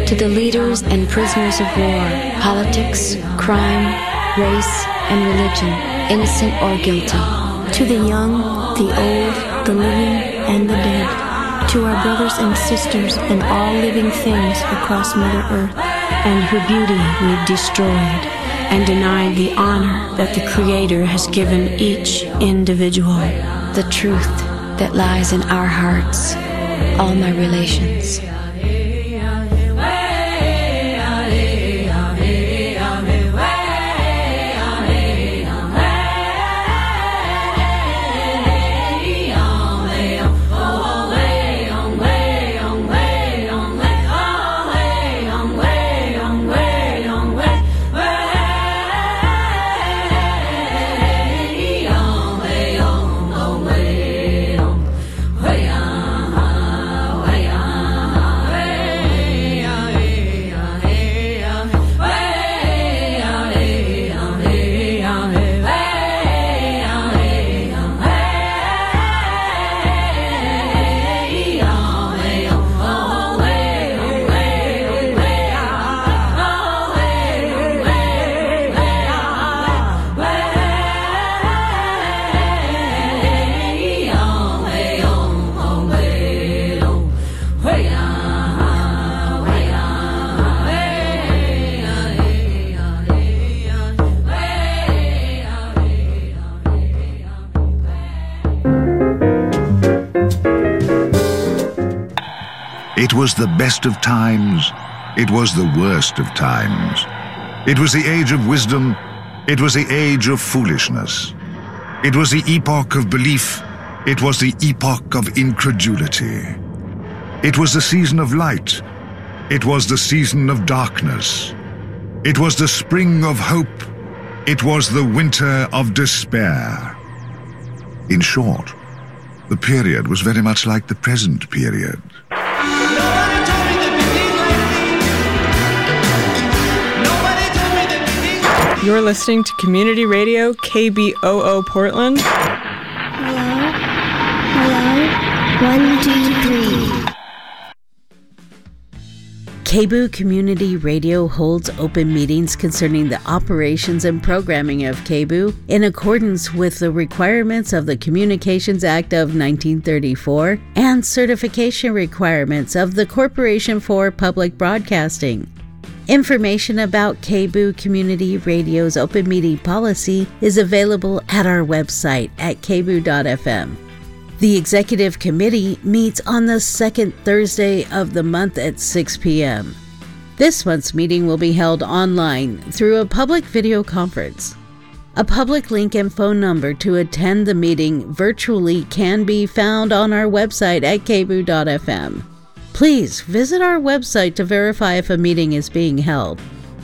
To the leaders and prisoners of war, politics, crime, race, and religion, innocent or guilty. To the young, the old, the living, and the dead. To our brothers and sisters and all living things across Mother Earth. And her beauty we've destroyed and denied the honor that the Creator has given each individual. The truth that lies in our hearts, all my relations. It was the best of times. It was the worst of times. It was the age of wisdom. It was the age of foolishness. It was the epoch of belief. It was the epoch of incredulity. It was the season of light. It was the season of darkness. It was the spring of hope. It was the winter of despair. In short, the period was very much like the present period. You're listening to Community Radio, KBOO Portland. Hello? Hello? 1, 2, 3. KBOO Community Radio holds open meetings concerning the operations and programming of KBOO in accordance with the requirements of the Communications Act of 1934 and certification requirements of the Corporation for Public Broadcasting. Information about KBOO Community Radio's open meeting policy is available at our website at kboo.fm. The Executive Committee meets on the second Thursday of the month at 6 p.m. This month's meeting will be held online through a public video conference. A public link and phone number to attend the meeting virtually can be found on our website at kboo.fm. Please visit our website to verify if a meeting is being held.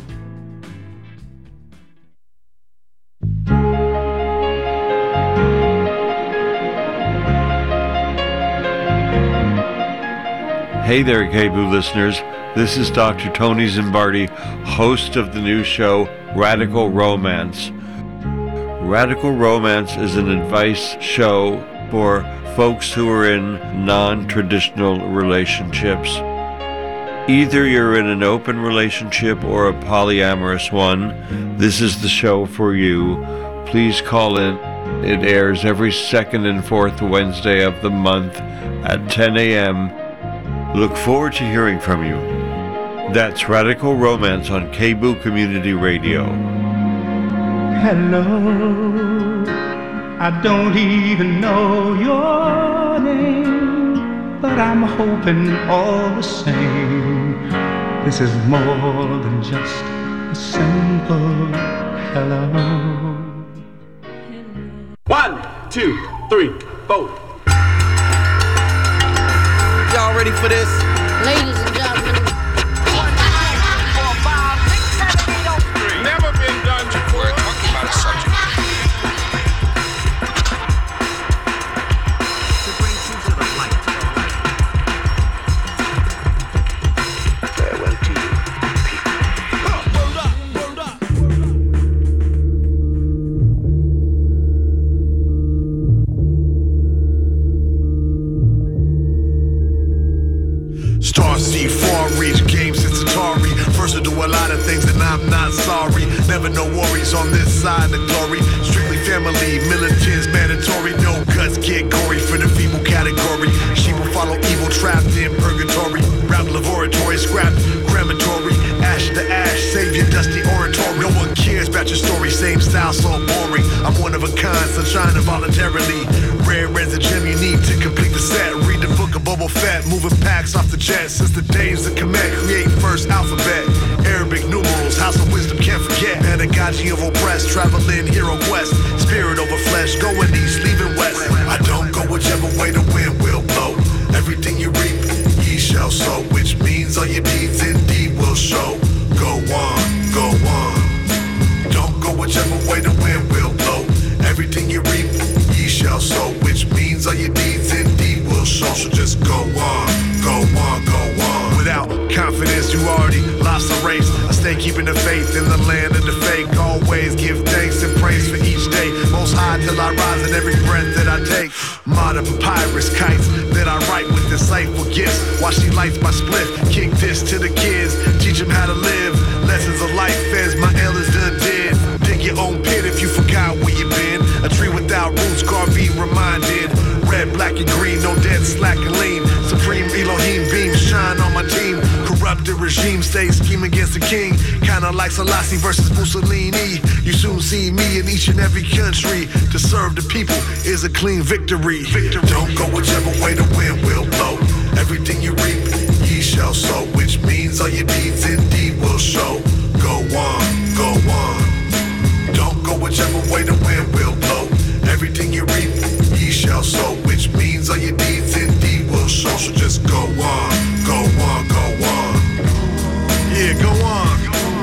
Hey there, KBOO listeners. This is Dr. Tony Zimbardi, host of the new show, Radical Romance. Radical Romance is an advice show for folks who are in non-traditional relationships. Either you're in an open relationship or a polyamorous one, this is the show for you. Please call in. It airs every second and fourth Wednesday of the month at 10 a.m. Look forward to hearing from you. That's Radical Romance on KBOO Community Radio. Hello, I don't even know your name, but I'm hoping all the same. This is more than just a simple hello. 1, 2, 3, 4. Y'all ready for this? Ladies and gentlemen. 1, 2, 3, 4, 5, 6, 7, 8, 3. Never been done before. We're talking about a subject. To bring you to the light. Farewell to you, people. Word up, word up. Star C4 of things and I'm not sorry. Never no worries on this side of glory. Strictly family, militants mandatory. No guts get gory for the feeble category. Sheep will follow evil trapped in purgatory. Rap laboratory, scrap crematory. Ash to ash, save your dusty oratory. No one cares about your story, same style so boring. I'm one of a kind, sunshine voluntarily. Rare as a gem you need to complete the set. Read the book of Boba Fett, moving packs off the jet. Since the days of Kemet, create first alphabet. Arabic numerals, house of wisdom can't forget. Pedagogy of oppressed, traveling hero quest. Spirit over flesh, going east, leaving west. I don't go whichever way the wind will blow. Everything you reap, ye shall sow. Which means all your deeds indeed will show. Go on, go on. Don't go whichever way the wind will blow. Everything you reap, ye shall sow. Which means all your deeds indeed will show. So just go on, go on, go on. Without confidence, you already lost the race. I stay keeping the faith in the land of the fake. Always give thanks and praise for each day. Most high till I rise in every breath that I take. Modern papyrus kites that I write with insightful gifts. While she lights my spliff, kick this to the kids. Teach them how to live. Lessons of life as my elders done did. Dig your own pit if you forgot where you been. A tree without roots, Garvey reminded. Red, black, and green, no dead, slack, and lean. Supreme Elohim beam, shine on my team. Corrupted regime, stay scheme against the king. Kinda like Selassie versus Mussolini. You soon see me in each and every country. To serve the people is a clean victory. Don't go whichever way the wind will blow. Everything you reap, ye shall sow. Which means all your deeds indeed will show. Go on, go on. Don't go whichever way the wind will blow. Everything you reap, ye shall sow. Which means all your deeds indeed will show. So just go on, go on, go on. Yeah, go on.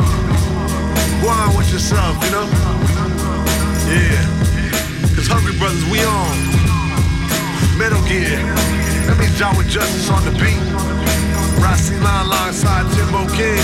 Go on with yourself, you know? Yeah. Cause Hungry Brothers, we on. Metal Gear. That means John with Justice on the beat. Rossi Line alongside Timbo King.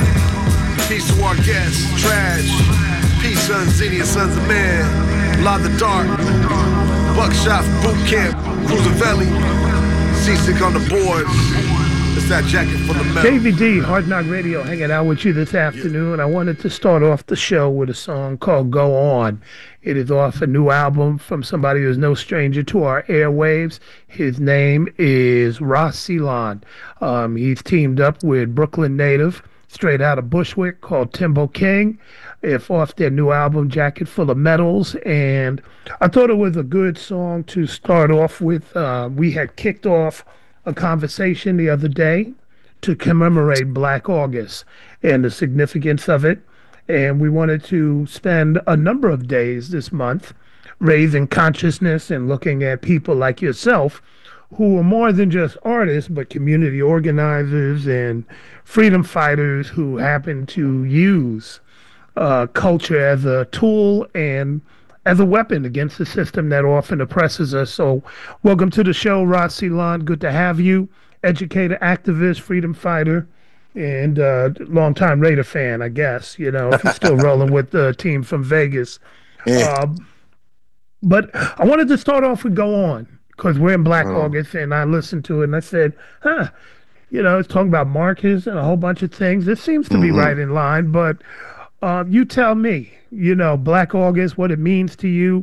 Peace to our guests, Trash. Peace, Sons, Zini, and Sons of Man. Lot the Dark. Buckshot from Boot Camp. Cruzavelli. Seasick on the boards. It's that jacket full of metal. KVD, Hard Knock Radio, hanging out with you this afternoon. I wanted to start off the show with a song called Go On. It is off a new album from somebody who's no stranger to our airwaves. His name is Ras Ceylon. He's teamed up with Brooklyn native, straight out of Bushwick, called Timbo King. If off their new album, Jacket Full of Metals. And I thought it was a good song to start off with. We had kicked off a conversation the other day to commemorate Black August and the significance of it. And we wanted to spend a number of days this month raising consciousness and looking at people like yourself who are more than just artists, but community organizers and freedom fighters who happen to use culture as a tool and as a weapon against the system that often oppresses us. So welcome to the show, Ras Ceylon. Good to have you. Educator, activist, freedom fighter, and longtime Raider fan, I guess, you know, if you're still rolling with the team from Vegas. Yeah. But I wanted to start off with Go On, because we're in Black August, and I listened to it, and I said, you know, it's talking about Marcus and a whole bunch of things. This seems to be right in line, but you tell me, you know, Black August, what it means to you.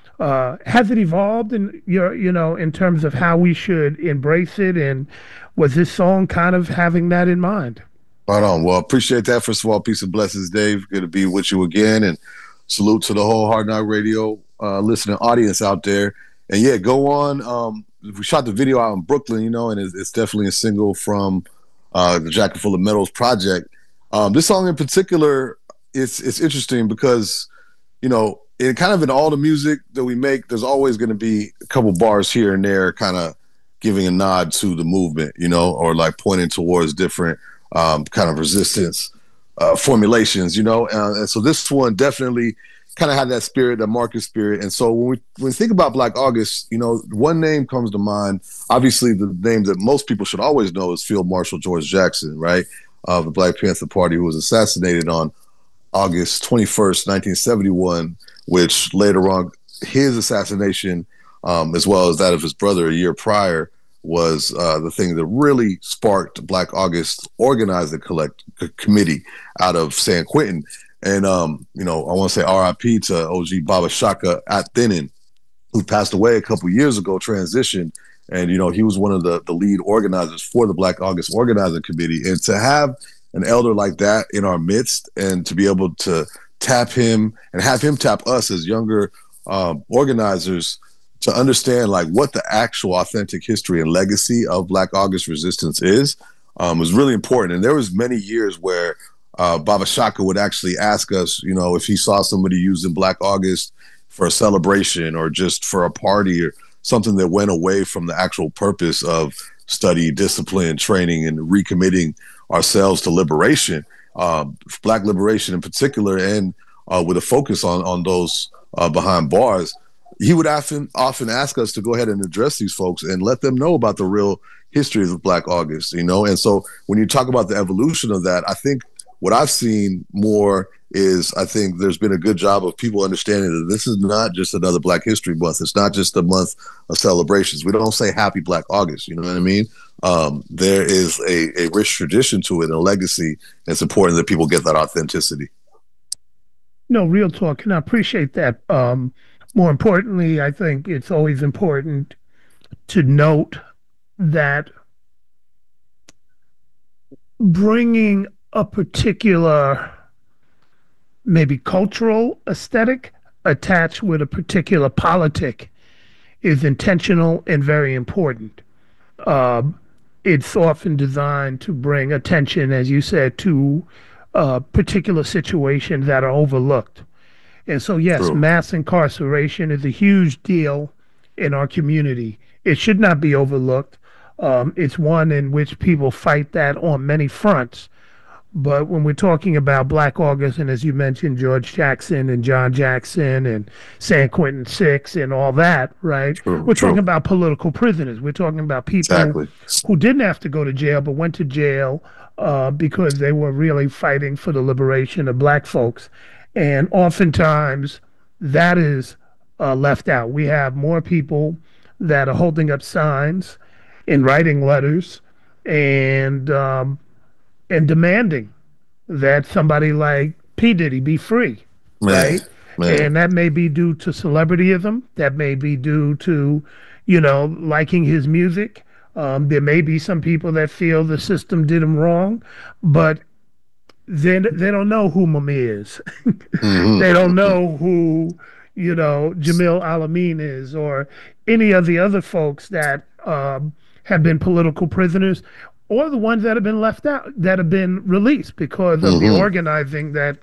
Has it evolved in your, you know, in terms of how we should embrace it? And was this song kind of having that in mind? Right on. Well, appreciate that. First of all, peace and blessings, Dave. Good to be with you again. And salute to the whole Hard Knock Radio listening audience out there. And yeah, Go On. We shot the video out in Brooklyn, you know, and it's definitely a single from the Jacket Full of Metals project. This song in particular, it's interesting because, you know, it kind of in all the music that we make, there's always going to be a couple bars here and there kind of giving a nod to the movement, you know, or like pointing towards different kind of resistance formulations, you know. And so this one definitely kind of had that spirit, that Marcus spirit. And so when we think about Black August, you know, one name comes to mind. Obviously, the name that most people should always know is Field Marshal George Jackson, right, of the Black Panther Party, who was assassinated on August 21st, 1971, which later on his assassination, as well as that of his brother a year prior, was the thing that really sparked Black August, organized the committee out of San Quentin. And, you know, I want to say RIP to OG Baba Shaka Athinin, who passed away a couple years ago, transitioned. And, you know, he was one of the lead organizers for the Black August Organizing Committee. And to have an elder like that in our midst and to be able to tap him and have him tap us as younger organizers to understand like what the actual authentic history and legacy of Black August resistance is was really important. And there was many years where Baba Shaka would actually ask us, you know, if he saw somebody using Black August for a celebration or just for a party or something that went away from the actual purpose of study, discipline, training, and recommitting ourselves to liberation, Black liberation in particular, and with a focus on those behind bars. He would often ask us to go ahead and address these folks and let them know about the real history of Black August, you know? And so when you talk about the evolution of that, I think what I've seen more is I think there's been a good job of people understanding that this is not just another Black History Month. It's not just a month of celebrations. We don't say Happy Black August, you know what I mean? There is a rich tradition to it and a legacy, and it's important that people get that authenticity. No, real talk, and I appreciate that. More importantly, I think it's always important to note that bringing a particular maybe cultural aesthetic attached with a particular politic is intentional and very important. It's often designed to bring attention, as you said, to particular situations that are overlooked. And so, yes, True. Mass incarceration is a huge deal in our community. It should not be overlooked. It's one in which people fight that on many fronts. But when we're talking about Black August, and as you mentioned, George Jackson and John Jackson and San Quentin 6 and all that, right? We're talking about political prisoners. We're talking about people who didn't have to go to jail but went to jail because they were really fighting for the liberation of Black folks. And oftentimes that is left out. We have more people that are holding up signs and writing letters and demanding that somebody like P. Diddy be free, right? And that may be due to celebrityism. That may be due to, you know, liking his music. There may be some people that feel the system did him wrong, but they don't know who Mummy is. They don't know who, you know, Jamil Al-Amin is, or any of the other folks that have been political prisoners, or the ones that have been left out, that have been released because of the organizing that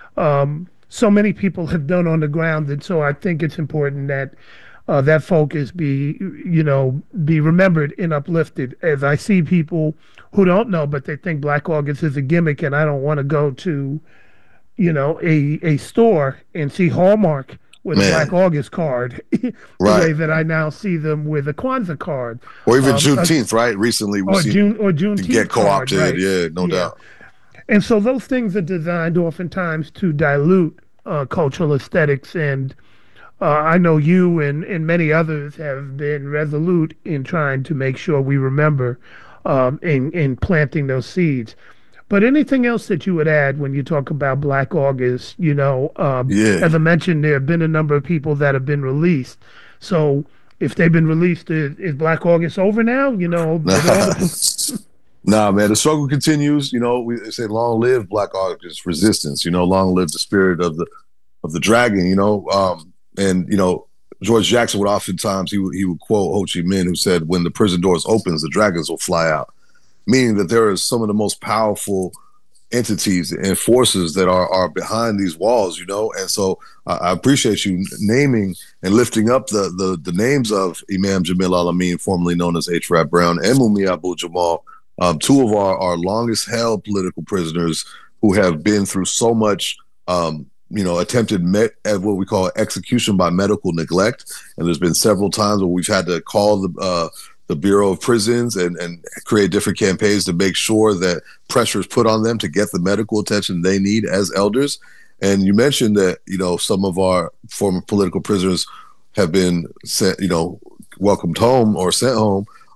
so many people have done on the ground. And so I think it's important that that focus be remembered and uplifted. As I see people who don't know, but they think Black August is a gimmick, and I don't want to go to, you know, a store and see Hallmark with a Black August card, the way that I now see them with a Kwanzaa card. Or even Juneteenth, right? Recently we see Juneteenth get co-opted, card, right? No doubt. And so those things are designed oftentimes to dilute cultural aesthetics, and I know you and many others have been resolute in trying to make sure we remember in planting those seeds. But anything else that you would add when you talk about Black August? You know, as I mentioned, there have been a number of people that have been released. So if they've been released, is Black August over now? You know, Nah, man, the struggle continues. You know, we say long live Black August resistance. You know, long live the spirit of the dragon. You know, and you know, George Jackson would oftentimes he would quote Ho Chi Minh, who said, "When the prison doors opens, the dragons will fly out." Meaning that there are some of the most powerful entities and forces that are behind these walls, you know? And so I appreciate you naming and lifting up the names of Imam Jamil Al-Amin, formerly known as H. Rap Brown, and Mumia Abu-Jamal, two of our longest held political prisoners who have been through so much, you know, attempted what we call execution by medical neglect. And there's been several times where we've had to call the Bureau of Prisons and create different campaigns to make sure that pressure is put on them to get the medical attention they need as elders. And you mentioned that, you know, some of our former political prisoners have been sent, you know, welcomed home or sent home.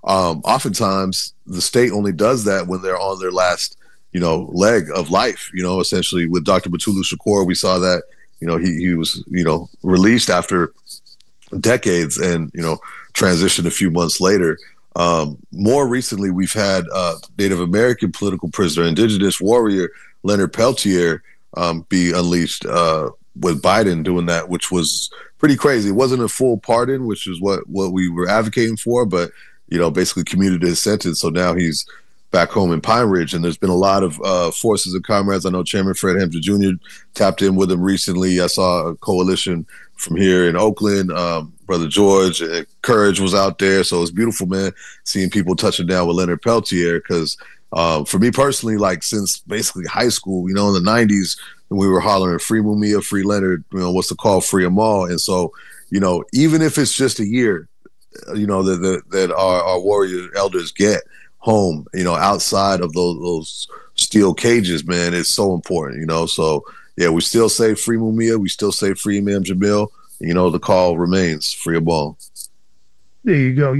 oftentimes the state only does that when they're on their last, leg of life. Essentially with Dr. Mutulu Shakur, we saw that, he was, released after decades and, transitioned a few months later. More recently, we've had Native American political prisoner, indigenous warrior Leonard Peltier be unleashed with Biden doing that, which was pretty crazy. It wasn't a full pardon, which is what we were advocating for, but basically commuted his sentence. So now he's back home in Pine Ridge, and there's been a lot of forces and comrades. I know Chairman Fred Hampton Jr. tapped in with him recently. I saw a coalition from here in Oakland. Brother George Courage was out there, so it's beautiful, man, seeing people touching down with Leonard Peltier. Because for me personally, like since basically high school, in the 90s, we were hollering "Free Mumia, Free Leonard," what's the call, "Free them all." And so, even if it's just a year, that our warrior elders get home, outside of those steel cages, man, it's so important, So yeah, we still say free Mumia, we still say free Imam Jamil. The call remains free them all. There you go.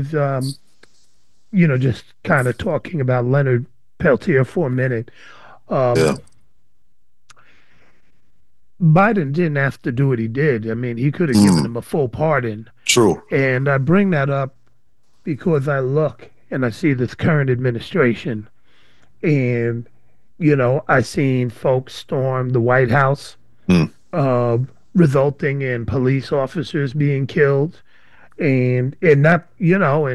Just kind of talking about Leonard Peltier for a minute. Biden didn't have to do what he did. I mean, he could have given him a full pardon. True. And I bring that up because I look and I see this current administration, and I seen folks storm the White House, resulting in police officers being killed, and not these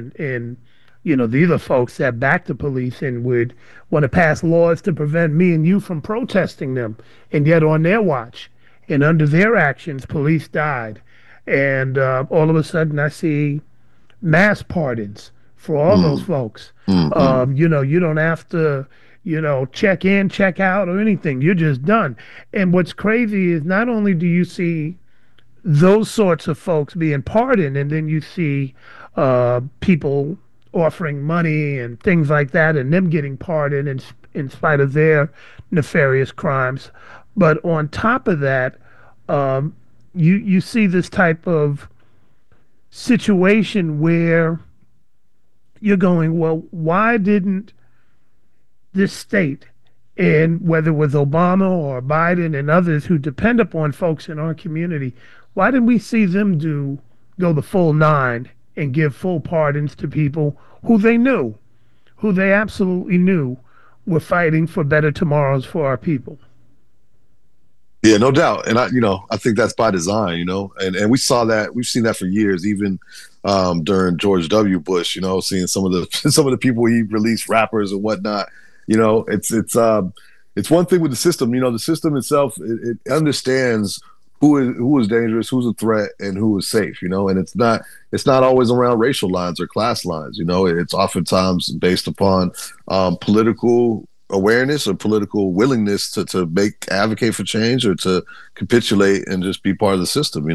are folks that back the police and would want to pass laws to prevent me and you from protesting them, and yet on their watch and under their actions, police died, and all of a sudden I see mass pardons for all those folks. You don't have to, check in, check out, or anything. You're just done. And what's crazy is not only do you see those sorts of folks being pardoned, and then you see people offering money and things like that, and them getting pardoned in spite of their nefarious crimes. But on top of that, you see this type of situation where you're going, well, why didn't this state, and whether it was Obama or Biden and others who depend upon folks in our community, why didn't we see them go the full nine and give full pardons to people who they absolutely knew were fighting for better tomorrows for our people? Yeah, no doubt. And I think that's by design, and we saw that, we've seen that for years, even during George W. Bush, seeing some of the people he released, rappers and whatnot. It's one thing with the system. The system itself, it understands who is dangerous, who's a threat, and who is safe. And it's not always around racial lines or class lines. It's oftentimes based upon political awareness or political willingness to advocate for change or to capitulate and just be part of the system.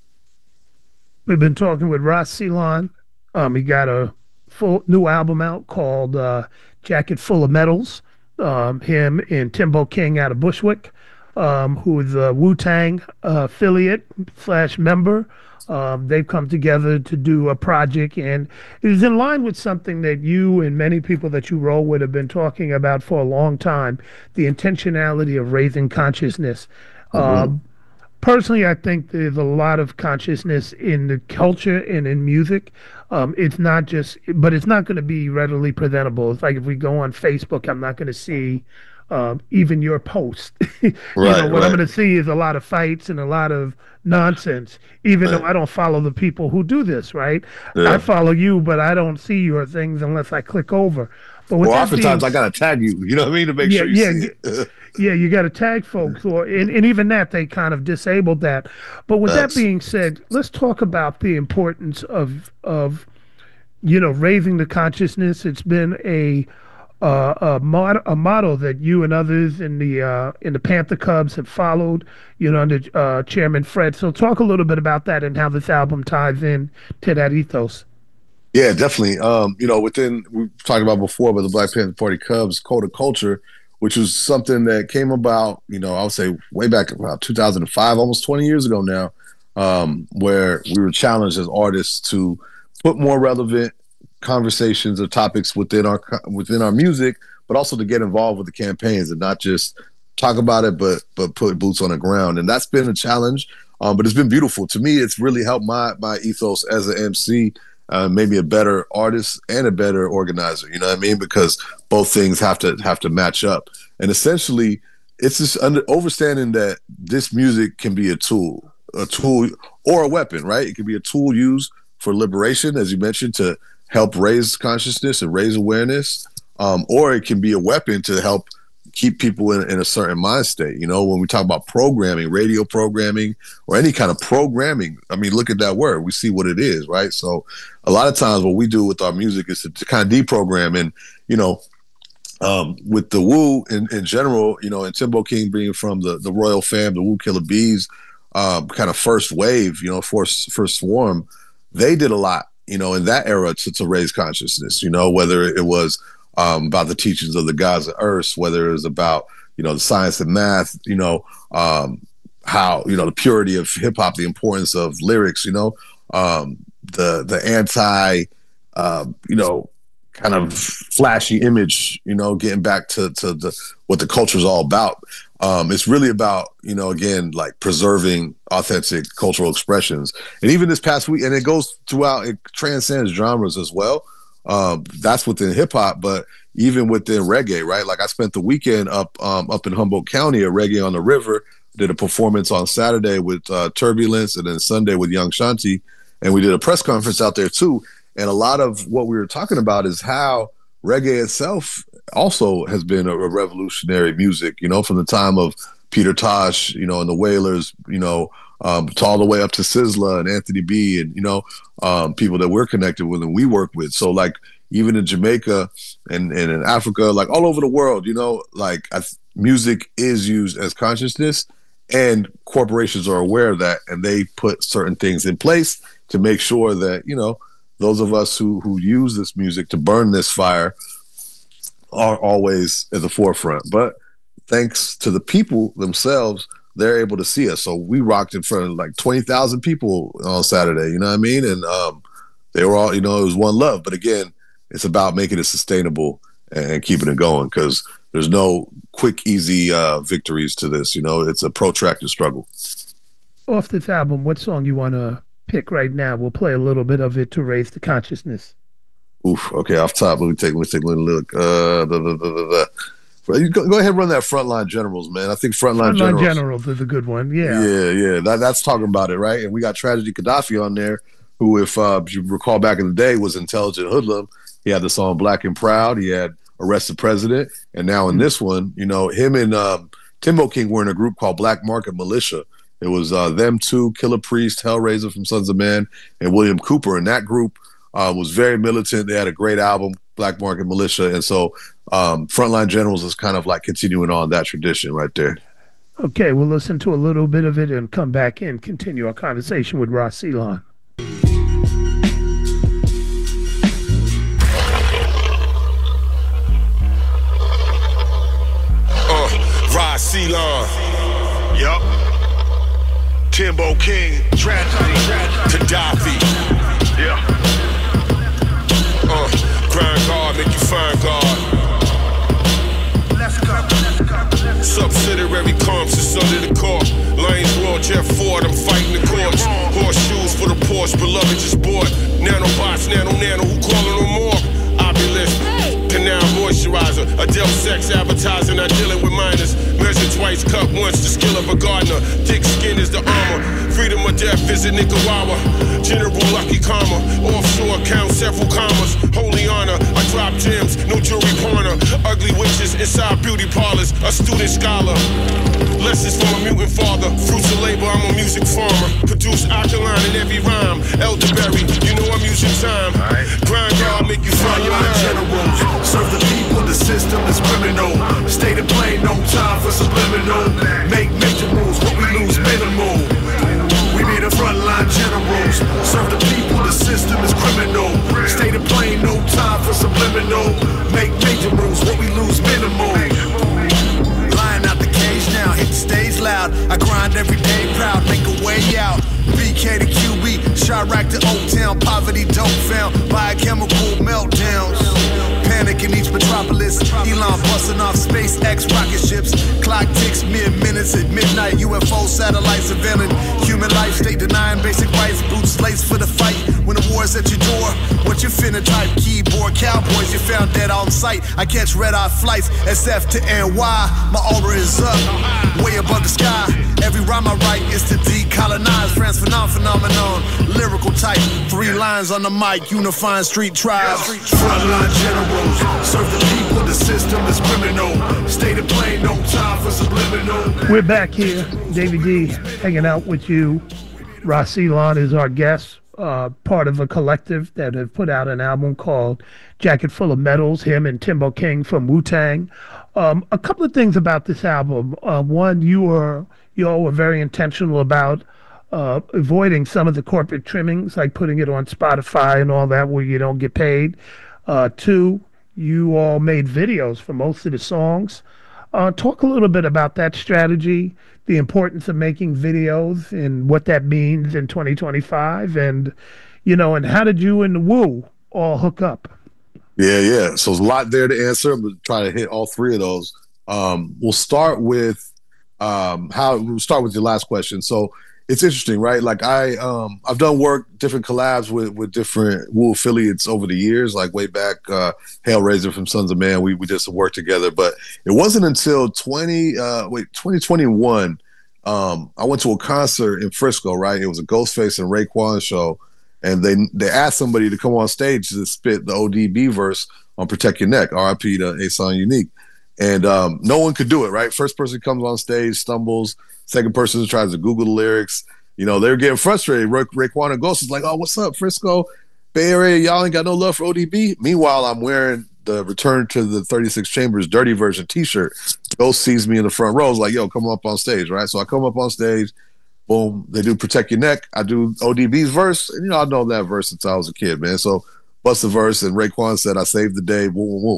We've been talking with Ras Ceylon. He got a full new album out called Jacket Full of Medals. Him and Timbo King out of Bushwick, who is a Wu-Tang affiliate / member. They've come together to do a project, and it is in line with something that you and many people that you roll with have been talking about for a long time, the intentionality of raising consciousness. Personally, I think there's a lot of consciousness in the culture and in music. It's not going to be readily presentable. It's like if we go on Facebook, I'm not going to see even your post. What I'm going to see is a lot of fights and a lot of nonsense, even though I don't follow the people who do this, right? Yeah. I follow you, but I don't see your things unless I click over. But oftentimes I got to tag you, to make sure you see it. Yeah, you got to tag folks, and even that, they kind of disabled that. But with that being said, let's talk about the importance of raising the consciousness. It's been a motto that you and others in the Panther Cubs have followed, under Chairman Fred. So talk a little bit about that and how this album ties in to that ethos. Yeah, definitely. We talked about before, but the Black Panther Party Cubs Code of Culture, which was something that came about, I would say way back about 2005, almost 20 years ago now, where we were challenged as artists to put more relevant conversations or topics within our music, but also to get involved with the campaigns and not just talk about it, but put boots on the ground. And that's been a challenge, but it's been beautiful. To me, it's really helped my ethos as an MC, maybe a better artist and a better organizer. You know what I mean? Because both things have to match up. And essentially, it's just understanding that this music can be a tool or a weapon, right? It can be a tool used for liberation, as you mentioned, to help raise consciousness and raise awareness, or it can be a weapon to help keep people in a certain mind state. You know, when we talk about programming, radio programming, or any kind of programming, I mean, look at that word. We see what it is, right? So a lot of times what we do with our music is to kind of deprogram. And, you know, with the Wu in general, you know, and Timbo King being from the Royal Fam, the Wu Killer Bees, kind of first wave, you know, first swarm, they did a lot, you know, in that era to raise consciousness, you know, whether it was about the teachings of the gods of earth, whether it was about, you know, the science and math, you know, how, you know, the purity of hip hop, the importance of lyrics, you know, the anti, you know, kind of flashy image, you know, getting back to what the culture is all about. It's really about, you know, again, like preserving authentic cultural expressions. And even this past week, and it goes throughout, it transcends genres as well. That's within hip hop, but even within reggae, right? Like I spent the weekend up in Humboldt County at Reggae on the River, did a performance on Saturday with Turbulence, and then Sunday with Young Shanti. And we did a press conference out there too. And a lot of what we were talking about is how reggae itself also has been a revolutionary music, you know, from the time of Peter Tosh, you know, and the Wailers, you know, to all the way up to Sizzla and Anthony B and, you know, people that we're connected with and we work with. So like even in Jamaica and in Africa, like all over the world, you know, like music is used as consciousness, and corporations are aware of that, and they put certain things in place to make sure that, you know, those of us who use this music to burn this fire are always at the forefront. But thanks to the people themselves, they're able to see us. So we rocked in front of like 20,000 people on Saturday, you know what I mean? And they were all, you know, it was one love. But again, it's about making it sustainable and keeping it going, because there's no quick, easy victories to this. You know, it's a protracted struggle. Off this album, what song you want to pick right now? We'll play a little bit of it to raise the consciousness. Oof. Okay, off top, let me take a little look. Go ahead and run that Frontline Generals, man. I think Frontline Generals is a good one. Yeah. Yeah. That's talking about it, right? And we got Tragedy Gaddafi on there, who, if you recall back in the day, was Intelligent Hoodlum. He had the song Black and Proud. He had Arrested President. And now in this one, you know, him and Timbo King were in a group called Black Market Militia. It was them two, Killer Priest, Hellraiser from Sons of Man, and William Cooper. And that group was very militant. They had a great album, Black Market Militia. And so Frontline Generals is kind of like continuing on that tradition right there. Okay, we'll listen to a little bit of it and come back and continue our conversation with Ras Ceylon. Ras Ceylon. Yup. Timbo King. Tragedy. Gaddafi. Yeah. Grind guard, make you find God. Let's go. Subsidiary comps is under the court. Lanes Raw, Jeff Ford, I'm fighting the courts. Horseshoes for the Porsche, beloved just bought. Nanobots, nano, who calling no more? Obulus, Canal moisturizer, Adele sex advertising, I dealing with minors. Measure twice, cut once, the skill of a gardener. Thick skin is the armor. Freedom or death, visit Nicaragua. General Lucky Karma. Offshore account, several commas. Holy honor, I drop gems, no jewelry corner. Ugly witches inside beauty parlors. A student scholar. Lessons from a mutant father. Fruits of labor, I'm a music farmer. Produce alkaline in every rhyme. Elderberry, you know I'm using time. Grind guard, make you find your generals. Serve the people, the system is criminal. State of play, no time for subliminal. Make major moves, what we lose minimal. We be the frontline generals. Serve the people, the system is criminal. State of play, no time for subliminal. Make major moves, what we lose minimal. Lying out the cage now, hit the stage loud. I grind every day proud, make a way out. BK to QB, Chirac to Old Town, poverty dope found, biochemical meltdowns. Panic in each metropolis. Elon busting off SpaceX rocket ships. Clock ticks mid-minutes at midnight. UFO satellites surveilling human life. State denying basic rights. Boots laced for the fight. When the war's at your door, what's your phenotype? Keyboard cowboys, you found dead on sight. I catch red-eye flights. SF to NY. My aura is up, way above the sky. Every rhyme I write is to decolonize. France phenomenon. Lyrical type. 3 lines on the mic. Unifying street tribes. Frontline generals. Serve the people, the system is criminal. Stated plain, no time for subliminal. We're back here, Davey D, hanging out with you. Ras Elon is our guest, part of a collective that have put out an album called Jacket Full of Medals, him and Timbo King from Wu-Tang. A couple of things about this album. One, you all were very intentional about avoiding some of the corporate trimmings, like putting it on Spotify and all that where you don't get paid. 2, you all made videos for most of the songs. Talk a little bit about that strategy, the importance of making videos and what that means in 2025. And, and how did you and the Wu all hook up? Yeah. So there's a lot there to answer. I'm going to try to hit all 3 of those. We'll start with your last question. So it's interesting, right? Like I've done different collabs with different Wu affiliates over the years, like way back, Hellraiser from Sons of Man. We did some work together, but it wasn't until 2021. I went to a concert in Frisco, right? It was a Ghostface and Raekwon show, and they asked somebody to come on stage to spit the ODB verse on Protect Your Neck, RIP to Ason Unique. And no one could do it, right? First person comes on stage, stumbles. Second person tries to Google the lyrics. They're getting frustrated. Raekwon and Ghost is like, oh, what's up, Frisco? Bay Area, y'all ain't got no love for ODB? Meanwhile, I'm wearing the Return to the 36 Chambers Dirty Version t-shirt. Ghost sees me in the front row. Is like, yo, come up on stage, right? So I come up on stage. Boom. They do Protect Your Neck. I do ODB's verse. And, I know that verse since I was a kid, man. So bust the verse. And Raekwon said, I saved the day. Boom, boom, boom.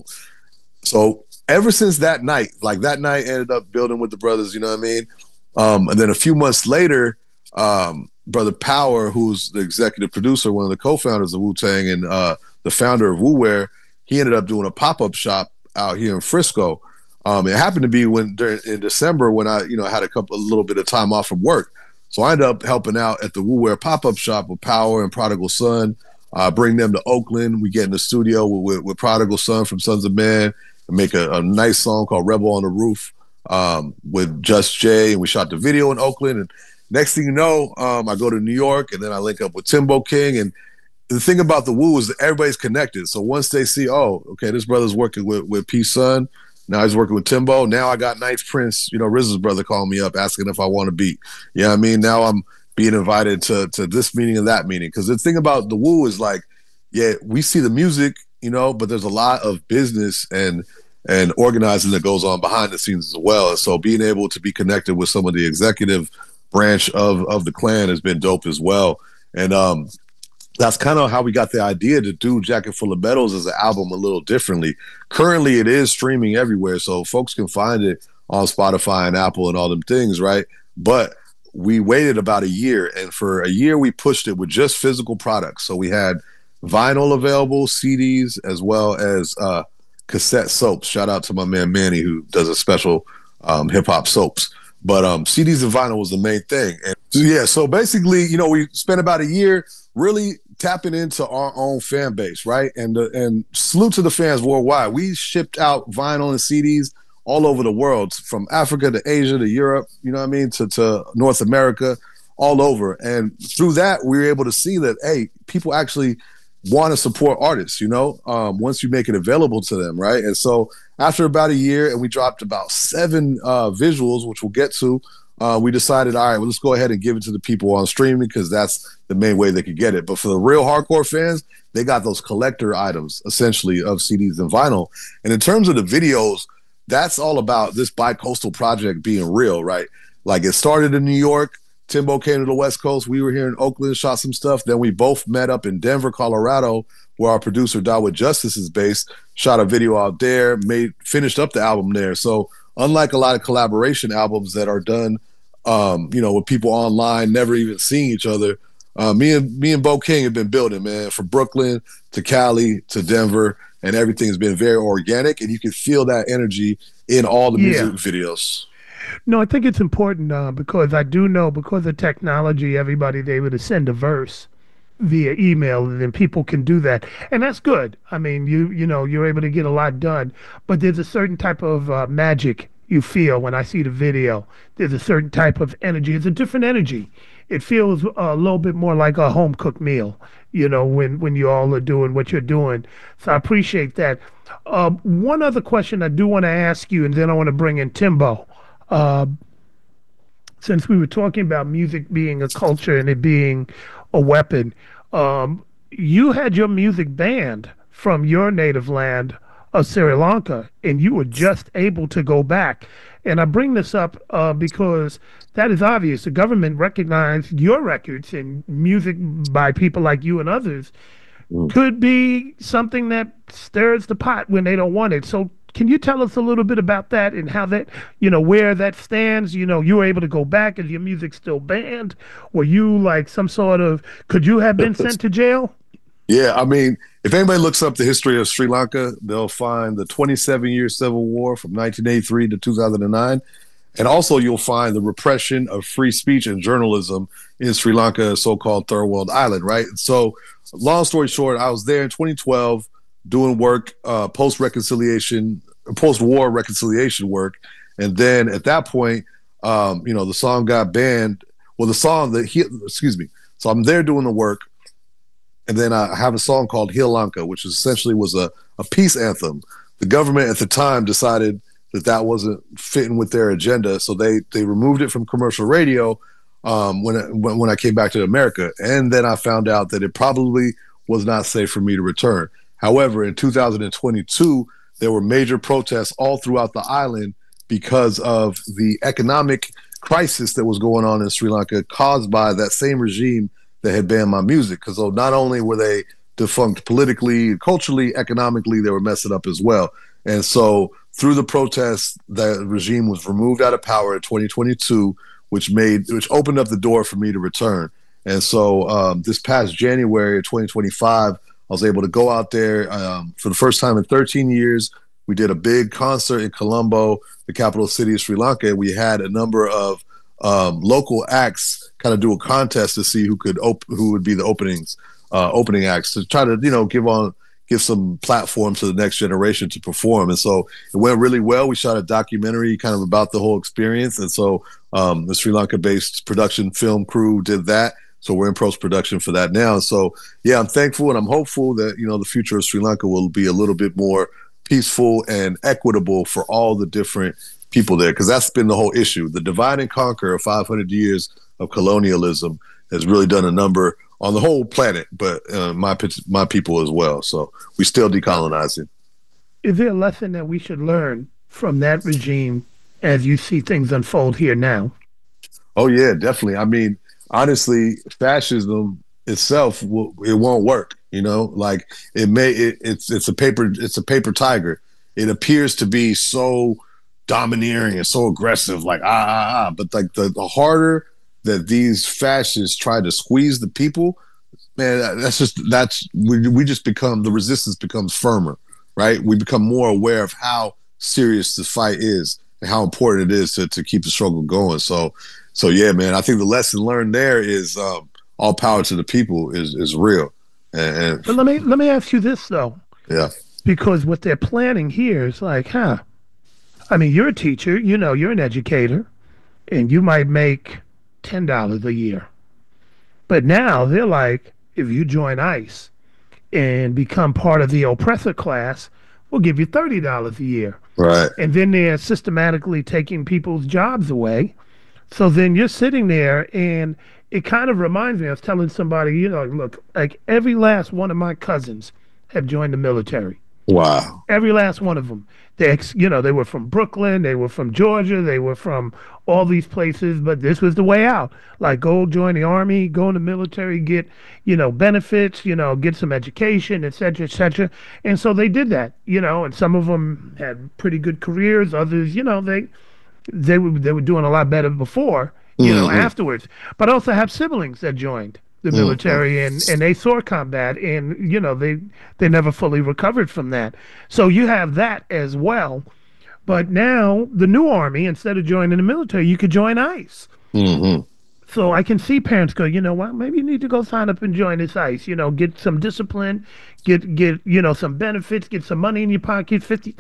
So ever since that night, ended up building with the brothers, you know what I mean? And then a few months later, Brother Power, who's the executive producer, one of the co-founders of Wu-Tang and the founder of Wu-Wear, he ended up doing a pop-up shop out here in Frisco. It happened to be in December when I, had a little bit of time off from work. So I ended up helping out at the Wu-Wear pop-up shop with Power and Prodigal Son, bring them to Oakland. We get in the studio with Prodigal Son from Sons of Man and make a nice song called Rebel on the Roof with Just Jay. And we shot the video in Oakland. And next thing you know, I go to New York and then I link up with Timbo King. And the thing about the Wu is that everybody's connected. So once they see, oh, okay, this brother's working with P Sun. Now he's working with Timbo. Now I got Ninth Prince, RZA's brother, calling me up asking if I want to beat. You know what I mean? Now I'm being invited to this meeting and that meeting. Because the thing about the Wu is like, yeah, we see the music, but there's a lot of business and organizing that goes on behind the scenes as well. And so being able to be connected with some of the executive branch of the clan has been dope as well. And that's kind of how we got the idea to do Jacket Full of Medals as an album a little differently. Currently, it is streaming everywhere, so folks can find it on Spotify and Apple and all them things, right? But we waited about a year, and for a year, we pushed it with just physical products. So we had vinyl available, CDs, as well as cassette soaps. Shout out to my man Manny, who does a special hip-hop soaps. But CDs and vinyl was the main thing. And so basically, we spent about a year really tapping into our own fan base, right? And salute to the fans worldwide. We shipped out vinyl and CDs all over the world, from Africa to Asia to Europe, to North America, all over. And through that, we were able to see that, hey, people actually want to support artists, once you make it available to them, right? And so after about a year, and we dropped about 7 visuals, which we'll get to, we decided, all right, well, let's go ahead and give it to the people on streaming because that's the main way they could get it. But for the real hardcore fans, they got those collector items, essentially, of CDs and vinyl. And in terms of the videos, that's all about this bi-coastal project being real, right? Like, it started in New York. Timbo came to the West Coast. We were here in Oakland, shot some stuff. Then we both met up in Denver, Colorado, where our producer, Dawood Justice, is based, shot a video out there, finished up the album there. So unlike a lot of collaboration albums that are done, with people online, never even seeing each other, Me and Bo King have been building, man, from Brooklyn to Cali to Denver, and everything has been very organic, and you can feel that energy in all the music videos. No, I think it's important because I do know because of technology, everybody's able to send a verse via email, and then people can do that, and that's good. I mean, you know, you're able to get a lot done, but there's a certain type of magic you feel when I see the video. There's a certain type of energy. It's a different energy. It feels a little bit more like a home cooked meal, you know, when you all are doing what you're doing. So I appreciate that. One other question I do want to ask you, and then I want to bring in Timbo. Since we were talking about music being a culture and it being a weapon, you had your music banned from your native land of Sri Lanka, and you were just able to go back. And I bring this up because that is obvious. The government recognized your records and music by people like you and others could be something that stirs the pot when they don't want it. So can you tell us a little bit about that and how that, you know, where that stands? You know, you were able to go back. Is your music still banned? Were you like some sort of, could you have been sent to jail? Yeah, I mean, if anybody looks up the history of Sri Lanka, they'll find the 27-year civil war from 1983 to 2009. And also you'll find the repression of free speech and journalism in Sri Lanka, so-called Third World Island, right? So long story short, I was there in 2012 doing work, post-war reconciliation work. And then at that point, you know, the song got banned. Well, So I'm there doing the work. And then I have a song called Heel Lanka, which essentially was a peace anthem. The government at the time decided that wasn't fitting with their agenda, so they removed it from commercial radio when I came back to America. And then I found out that it probably was not safe for me to return. However, in 2022, there were major protests all throughout the island because of the economic crisis that was going on in Sri Lanka caused by that same regime that had banned my music. Because not only were they defunct politically, culturally, economically, they were messing up as well. And so through the protests, that regime was removed out of power in 2022, which opened up the door for me to return. And so this past January of 2025, I was able to go out there for the first time in 13 years. We did a big concert in Colombo, the capital city of Sri Lanka. We had a number of local acts kind of do a contest to see who would be the opening acts to try to, you know, give some platform to the next generation to perform. And so it went really well. We shot a documentary kind of about the whole experience. And so the Sri Lanka-based production film crew did that. So we're in post-production for that now. So yeah, I'm thankful and I'm hopeful that, you know, the future of Sri Lanka will be a little bit more peaceful and equitable for all the different people there, because that's been the whole issue. The divide and conquer of 500 years of colonialism has really done a number on the whole planet, but my people as well. So we still decolonizing. Is there a lesson that we should learn from that regime as you see things unfold here now? Oh yeah, definitely. I mean, honestly, fascism itself it won't work. You know, like it's a paper tiger. It appears to be so domineering and so aggressive, like but like the harder that these fascists try to squeeze the people, man, we just become, the resistance becomes firmer, right? We become more aware of how serious this fight is and how important it is to keep the struggle going. So yeah, man, I think the lesson learned there is all power to the people is real. But let me ask you this though. Yeah. Because what they're planning here is like, I mean, you're a teacher, you know, you're an educator, and you might make $10 a year. But now they're like, if you join ICE and become part of the oppressor class, we'll give you $30 a year. Right. And then they're systematically taking people's jobs away. So then you're sitting there, and it kind of reminds me, I was telling somebody, you know, look, like every last one of my cousins have joined the military. Wow. Every last one of them. They were from Brooklyn, they were from Georgia, they were from all these places, but this was the way out. Like, go join the army, go in the military, get, you know, benefits, you know, get some education, et cetera, et cetera. And so they did that, you know, and some of them had pretty good careers. Others, you know, they were doing a lot better before, you know, afterwards. But I also have siblings that joined. the military, and they saw combat, and they never fully recovered from that. So you have that as well. But now the new army, instead of joining the military, you could join ICE. So I can see parents go, you know what, maybe you need to go sign up and join this ICE, get some discipline, get some benefits, get some money in your pocket,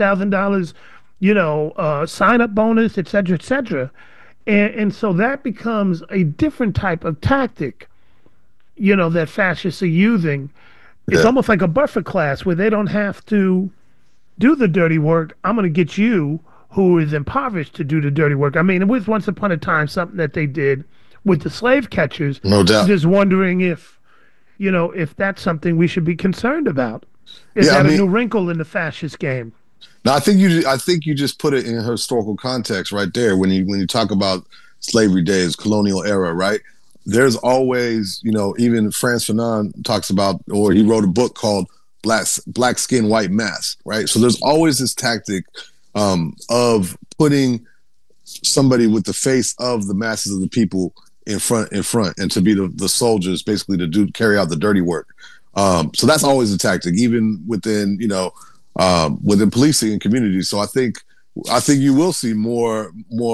$50,000, sign up bonus, et cetera, et cetera. And so that becomes a different type of tactic, that fascists are using. It's almost like a buffer class where they don't have to do the dirty work. I'm going to get you, who is impoverished, to do the dirty work. I mean, it was once upon a time something that they did with the slave catchers. No doubt. Just wondering if that's something we should be concerned about. Is that a new wrinkle in the fascist game? No, I think you just put it in historical context right there. When you talk about slavery days, colonial era, right? There's always, even Frantz Fanon talks about, or he wrote a book called Black Skin, White Mask, right? So there's always this tactic of putting somebody with the face of the masses of the people in front, and to be the soldiers, basically to carry out the dirty work. So that's always a tactic, even within within policing and communities. So I think you will see more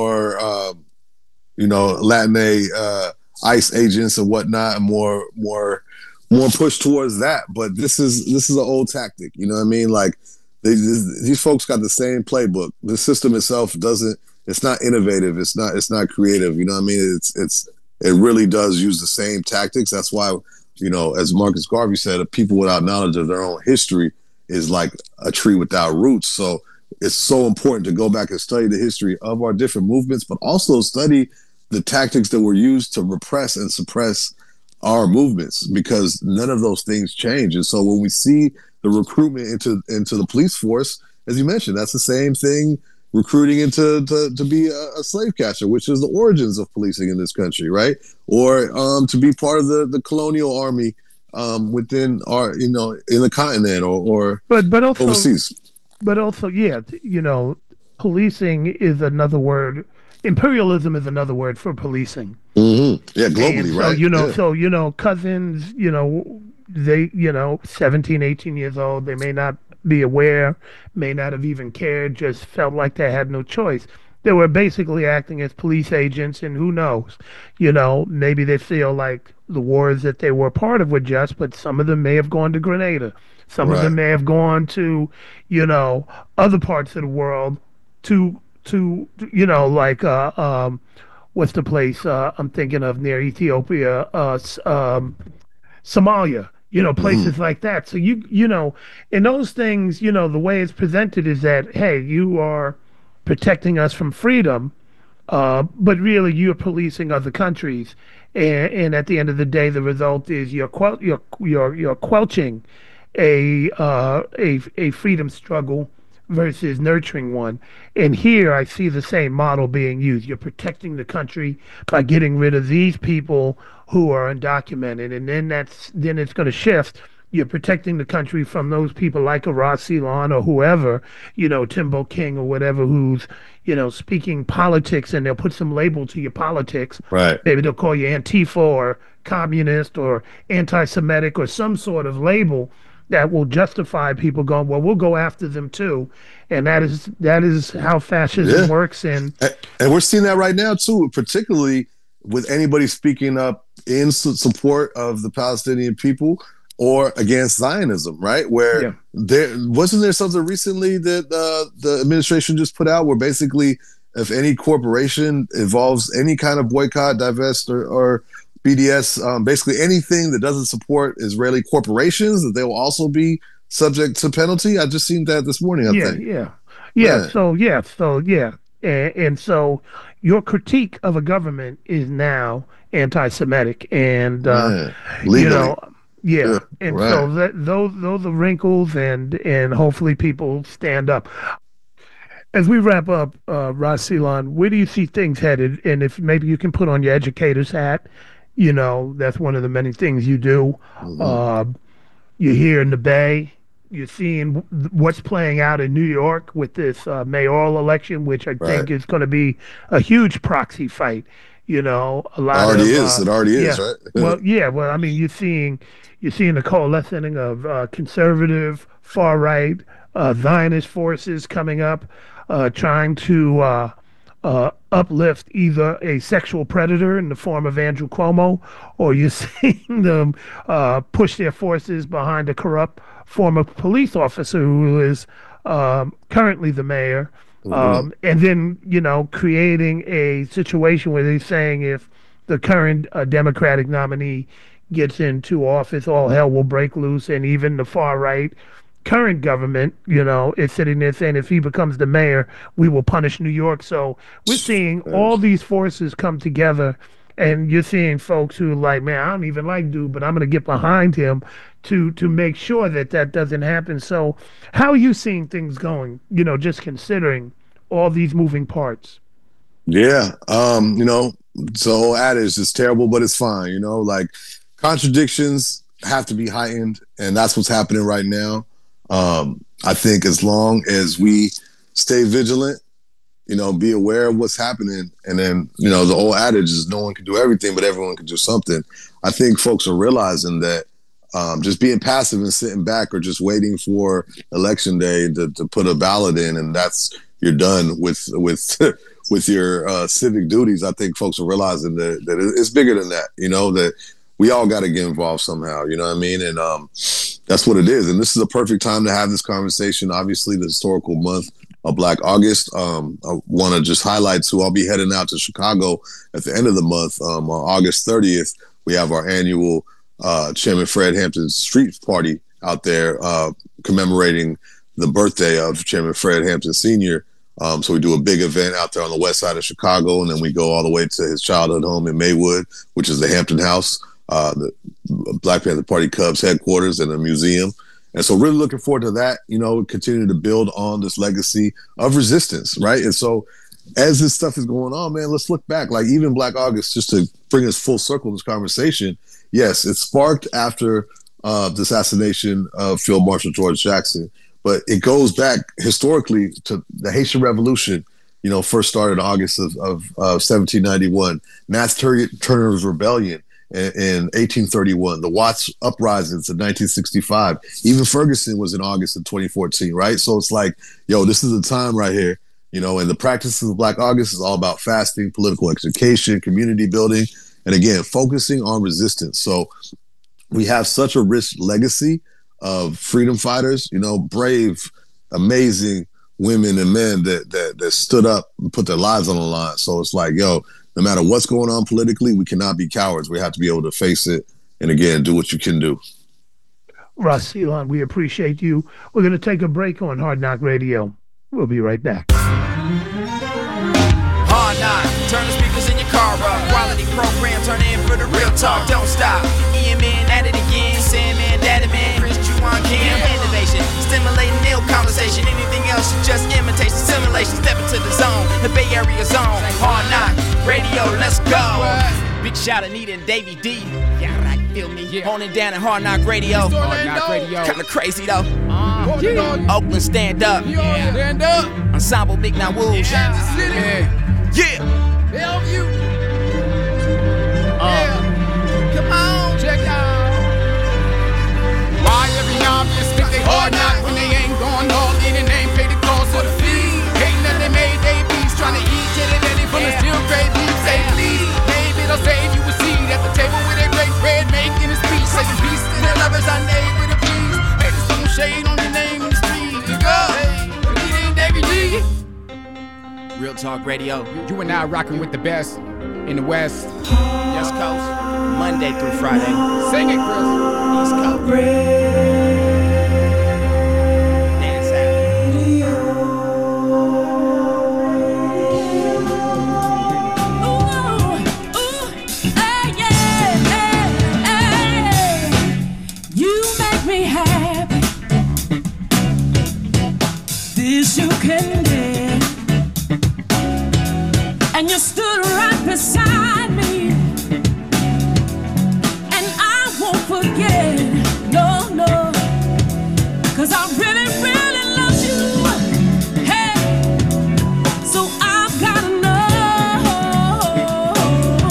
Latin ICE agents and whatnot, and more push towards that. But this is an old tactic. You know what I mean? Like these folks got the same playbook. The system itself doesn't. It's not innovative. It's not creative. You know what I mean? It really does use the same tactics. That's why, as Marcus Garvey said, a people without knowledge of their own history is like a tree without roots. So it's so important to go back and study the history of our different movements, but also study the tactics that were used to repress and suppress our movements, because none of those things change. And so when we see the recruitment into the police force, as you mentioned, that's the same thing, recruiting into to be a slave catcher, which is the origins of policing in this country, right? Or to be part of the colonial army within our, in the continent or but also overseas. But also, yeah, policing is another word. Imperialism is another word for policing. Mm-hmm. Yeah, globally, and so, right? So, cousins, they, 17, 18 years old, they may not be aware, may not have even cared, just felt like they had no choice. They were basically acting as police agents, and who knows, maybe they feel like the wars that they were part of were just, but some of them may have gone to Grenada. Some of them may have gone to, other parts of the world to like, what's the place I'm thinking of near Ethiopia, Somalia, places like that. So in those things, the way it's presented is that, hey, you are protecting us from freedom, but really you're policing other countries, and at the end of the day, the result is you're quelching a freedom struggle versus nurturing one. And here I see the same model being used. You're protecting the country by getting rid of these people who are undocumented, and then it's going to shift. You're protecting the country from those people like a Ross Ceylon or whoever, Timbo King or whatever, who's, speaking politics, and they'll put some label to your politics. Right. Maybe they'll call you Antifa or communist or anti-Semitic or some sort of label that will justify people going, well, we'll go after them too. And that is how fascism works. And we're seeing that right now too, particularly with anybody speaking up in support of the Palestinian people or against Zionism, right? Where there wasn't something recently that the administration just put out where basically if any corporation involves any kind of boycott, divest, or BDS, basically anything that doesn't support Israeli corporations, that they will also be subject to penalty. I just seen that this morning, I think. And so your critique of a government is now anti-Semitic, and and so those are wrinkles, and hopefully people stand up. As we wrap up, Ross Ceylon, where do you see things headed? And if maybe you can put on your educator's hat, that's one of the many things you do. Mm-hmm. You're here in the Bay. You're seeing what's playing out in New York with this mayoral election, which I think is going to be a huge proxy fight. You know, a lot already of is. It already is, right? Well, yeah. Well, I mean, you're seeing the coalescing of conservative, far right, Zionist forces coming up, trying to uplift either a sexual predator in the form of Andrew Cuomo, or you're seeing them push their forces behind a corrupt former police officer who is currently the mayor. And then, you know, creating a situation where they're saying if the current Democratic nominee gets into office, all hell will break loose. And even the far right current government, you know, is sitting there saying if he becomes the mayor, we will punish New York. So we're seeing all these forces come together. And you're seeing folks who are like, man, I don't even like dude, but I'm going to get behind him to make sure that that doesn't happen. So how are you seeing things going, you know, just considering all these moving parts? Yeah. You know, so adage is terrible, but it's fine. You know, like contradictions have to be heightened. And that's what's happening right now. I think as long as we stay vigilant, you know, be aware of what's happening. And then, you know, the old adage is no one can do everything, but everyone can do something. I think folks are realizing that just being passive and sitting back or just waiting for election day to put a ballot in, and that's you're done with your civic duties. I think folks are realizing that it's bigger than that, you know, that we all got to get involved somehow, you know what I mean? And that's what it is. And this is a perfect time to have this conversation. Obviously, the historical month of Black August. I want to just highlight too, I'll be heading out to Chicago at the end of the month. On August 30th, we have our annual Chairman Fred Hampton Street Party out there commemorating the birthday of Chairman Fred Hampton Sr. So we do a big event out there on the west side of Chicago, and then we go all the way to his childhood home in Maywood, which is the Hampton House, the Black Panther Party Cubs headquarters and a museum. And so really looking forward to that, you know, continue to build on this legacy of resistance, right? And so as this stuff is going on, man, let's look back. Like even Black August, just to bring us full circle in this conversation, yes, it sparked after the assassination of Field Marshal George Jackson, but it goes back historically to the Haitian Revolution, you know, first started in August of 1791, Nat Turner's Rebellion in 1831, the Watts uprisings in 1965, even Ferguson was in August of 2014, right? So it's like, yo, this is the time right here, you know, and the practices of Black August is all about fasting, political education, community building, and again, focusing on resistance. So we have such a rich legacy of freedom fighters, you know, brave, amazing women and men that stood up and put their lives on the line. So it's like, yo, no matter what's going on politically, we cannot be cowards. We have to be able to face it and, again, do what you can do. Russ Elon, we appreciate you. We're going to take a break on Hard Knock Radio. We'll be right back. Hard Knock, turn the speakers in your car up. Quality program, turn in for the real talk. Don't stop. Ian Man at it again. Sandman, Daddy Man, Chris Juwan Cam. Innovation, stimulating ill conversation. Anything else is just imitation, simulation. Step into the zone, the Bay Area zone. Hard Knock Radio, let's go. Big shout out Nita and Davey D. Yeah, right, feel me. Yeah. Holding down at Hard Knock Radio. Hard Knock Radio. Kinda crazy though. Oakland, stand up. Yeah. Stand up. Ensemble Big Now Wolves. Kansas City. Yeah. Bellevue. Come on, check out. Why every obvious think they hard knock when they ain't going all in and ain't pay the cost of the fee? Hating that they made they beats trying to eat till they ready from the still great beef. Say please, maybe they'll save you a seat at the table with a great bread making a speech. Saying peace to their lovers I name with a please. Hey, there's some shade on your name in the street. You go, hey, Davey G. Real Talk Radio. You and I rocking with the best in the West. West Coast. Monday through Friday. Sing it, Chris. East Coast. Dance You make me happy. This you can do. And you stood right beside me, and I won't forget, no, no, 'cause I really, really love you, hey, so I've gotta know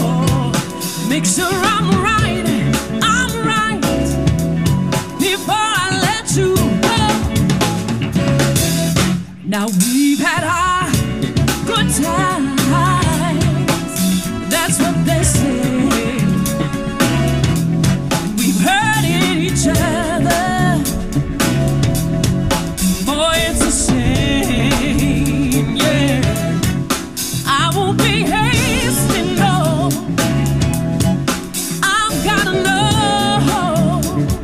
be hasty, no. I've gotta know.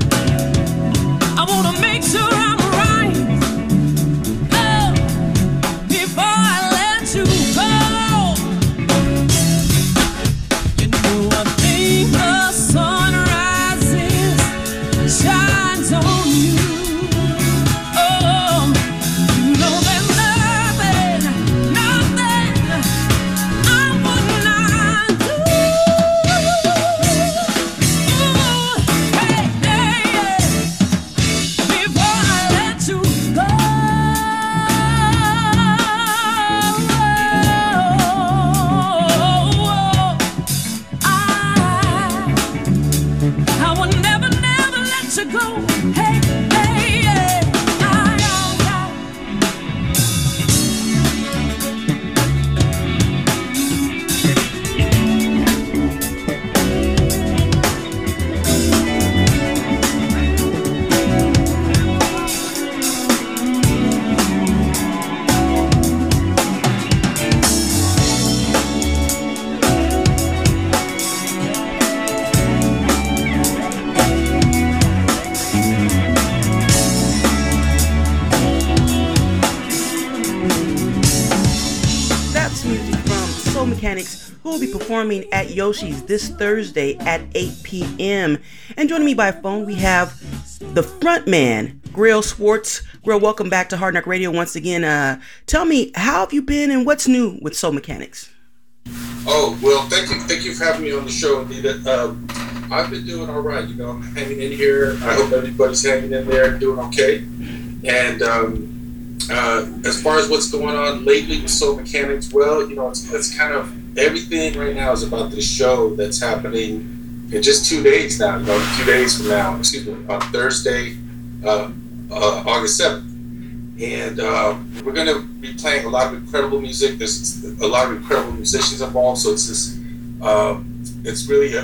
I wanna make sure I'm right. Oh, before I let you go. You know I think the sun rises, shines on you. Oh, you know there's nothing I would not do. Hey, before I let you go, I would never let you go. Hey, That's music from Soul Mechanics, who will be performing at Yoshi's this Thursday at 8 p.m. And joining me by phone, we have the front man, Grail Swartz. Grail, welcome back to Hard Knock Radio once again. Tell me, how have you been and what's new with Soul Mechanics? Oh, well, thank you for having me on the show, Anita. I've been doing all right. You know, I'm hanging in here. I hope everybody's hanging in there, doing okay. And as far as what's going on lately with Soul Mechanics, well, you know, it's kind of everything right now is about this show that's happening in just 2 days now. You know, 2 days from now, on Thursday, August 7th. And we're going to be playing a lot of incredible music. There's a lot of incredible musicians involved. So it's this, it's really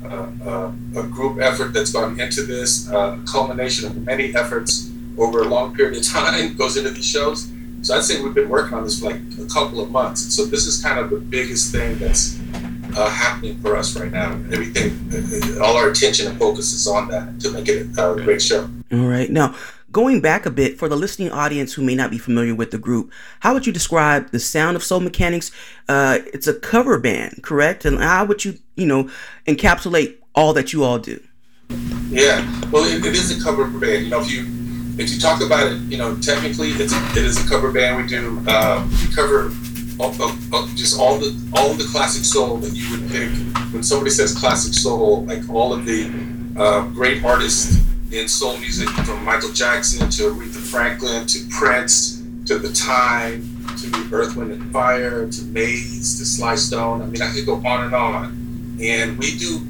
a group effort that's gone into this, a culmination of many efforts over a long period of time goes into these shows. So I'd say we've been working on this for like a couple of months. And so this is kind of the biggest thing that's happening for us right now. Everything, all our attention and focus is on that to make it a great show. All right. Now, going back a bit, for the listening audience who may not be familiar with the group, how would you describe the sound of Soul Mechanics? It's a cover band, correct? And how would you encapsulate all that you all do? Yeah, well, it is a cover band. You know, if you talk about it, you know, technically it is a cover band. We do we cover just all the classic soul that you would think when somebody says classic soul, like all of the great artists in soul music, from Michael Jackson to Aretha Franklin to Prince to The Time to Earth, Wind and Fire to Maze to Sly Stone. I mean, I could go on and on. And we do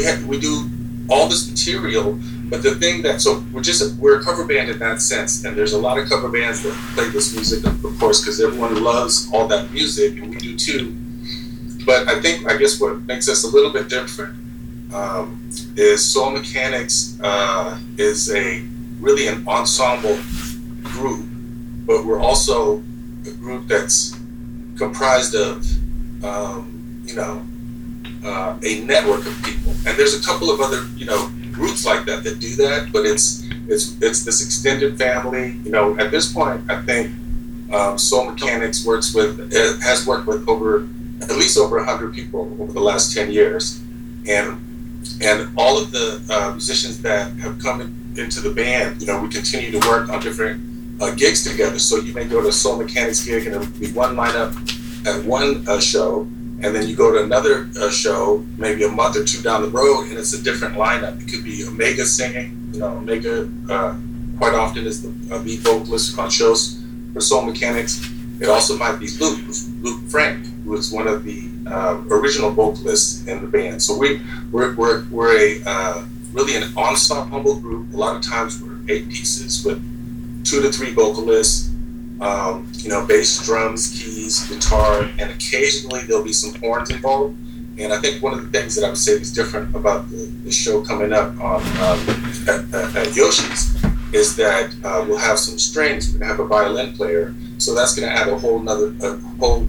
all this material. But the thing we're a cover band in that sense, and there's a lot of cover bands that play this music, of course, because everyone loves all that music, and we do too. But I guess what makes us a little bit different is Soul Mechanics is really an ensemble group, but we're also a group that's comprised of a network of people. And there's a couple of other groups like that do that, but it's this extended family. You know, at this point, I think Soul Mechanics has worked with at least over 100 people over the last 10 years, and all of the musicians that have come into the band, you know, we continue to work on different gigs together. So you may go to a Soul Mechanics gig and it'll be one lineup at one show, and then you go to another show maybe a month or two down the road and it's a different lineup. It could be Omega singing. You know, Omega quite often is the lead vocalist on shows for Soul Mechanics. It also might be Luke Frank, who is one of the original vocalists in the band. So we're a really an ensemble group. A lot of times we're 8 pieces with 2 to 3 vocalists, bass, drums, keys, guitar, and occasionally there'll be some horns involved. And I think one of the things that I would say is different about the show coming up on at Yoshi's is that we'll have some strings. We're gonna have a violin player, so that's gonna add a whole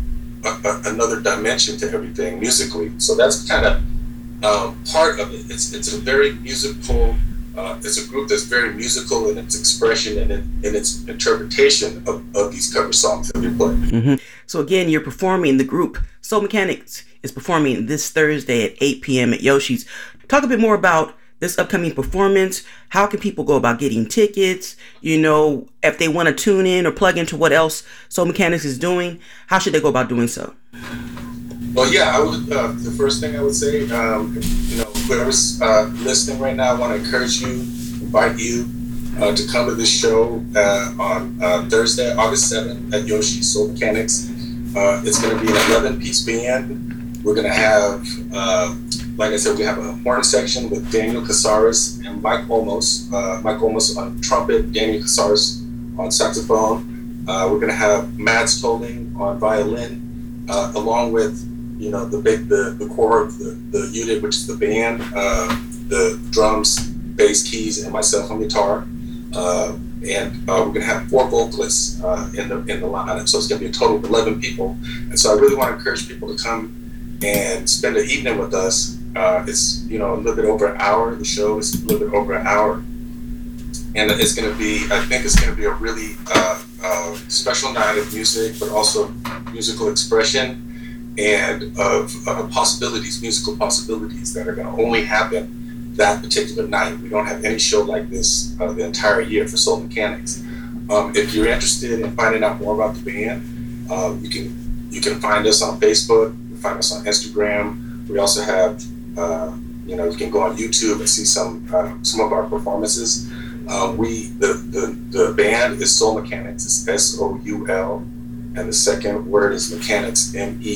another dimension to everything musically. So that's kind of part of it. It's a very musical. It's a group that's very musical in its expression and in its interpretation of these cover songs that we play. Mm-hmm. So again, you're performing. The group Soul Mechanics is performing this Thursday at 8 p.m. at Yoshi's. Talk a bit more about this upcoming performance. How can people go about getting tickets? You know, if they want to tune in or plug into what else Soul Mechanics is doing, how should they go about doing so? Well, yeah, I would. The first thing I would say, you know, whoever's listening right now, I want to encourage you, invite you to come to this show on Thursday, August 7th at Yoshi's Soul Mechanics. It's going to be an 11-piece band. We're going to have, like I said, we have a horn section with Daniel Casares and Mike Olmos. Mike Olmos on trumpet, Daniel Casares on saxophone. We're going to have Mads Tolling on violin, along with, you know, the core of the unit, which is the band, the drums, bass, keys, and myself on guitar. And we're going to have 4 vocalists in the lineup. So it's going to be a total of 11 people. And so I really want to encourage people to come and spend the evening with us. It's, you know, a little bit over an hour. The show is a little bit over an hour. And it's going to be, I think it's going to be a really special night of music, but also musical expression and of possibilities, musical possibilities that are going to only happen that particular night. We don't have any show like this the entire year for Soul Mechanics. If you're interested in finding out more about the band, you can find us on Facebook, you can find us on Instagram. We also have, you know, you can go on YouTube and see some of our performances. The band is Soul Mechanics. It's SOUL, and the second word is Mechanics,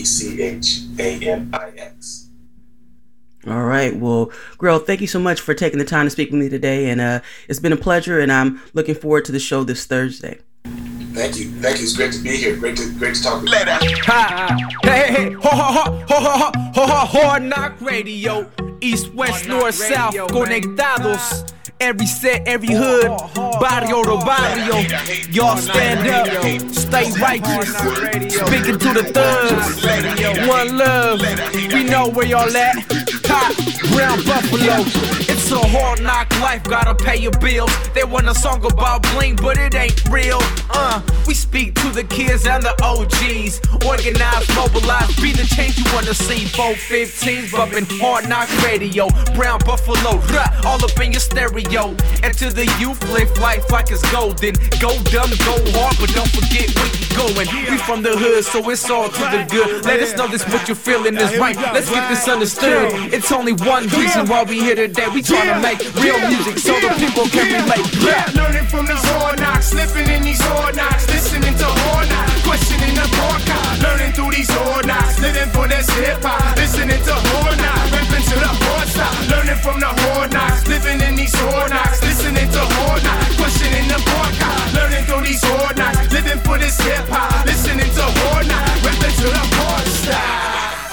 MECHANIX. All right. Well, Grell, thank you so much for taking the time to speak with me today, and it's been a pleasure, and I'm looking forward to the show this Thursday. Thank you. It's great to be here. Great to talk with you. Hey, Hard Knock Radio, East, West, North, South, conectados. Every set, every hood, barrio to barrio. Y'all stand up, stay righteous. Speaking to the thugs, one love. We know where y'all at. Hot, brown buffalo. It's a hard knock life, gotta pay your bills. They want a song about bling, but it ain't real. We speak to the kids and the OGs. Organized, mobilized, be the change you wanna see. 415s bumping Hard Knock Radio. Brown buffalo, all up in your stereo. And to the youth, live life like it's golden. Go dumb, go hard, but don't forget where you going. We from the hood, so it's all to the good. Let us know this what you're feeling is right. Let's get this understood. It's only one reason why we here today. We tryna make real music so the people can relate. Learning from these hard knocks, slipping in these hard knocks, listening to hard knocks, questioning the broadcast. Learning through these hard knocks, living for this hip hop, listening to hard knocks, ripping to the hard side. Learning from the hard knocks, living in these hard knocks, listening to hard knocks, questioning the broadcast. Learning through these hard knocks, living for this hip hop, listening to hard knocks, ripping to the hard side.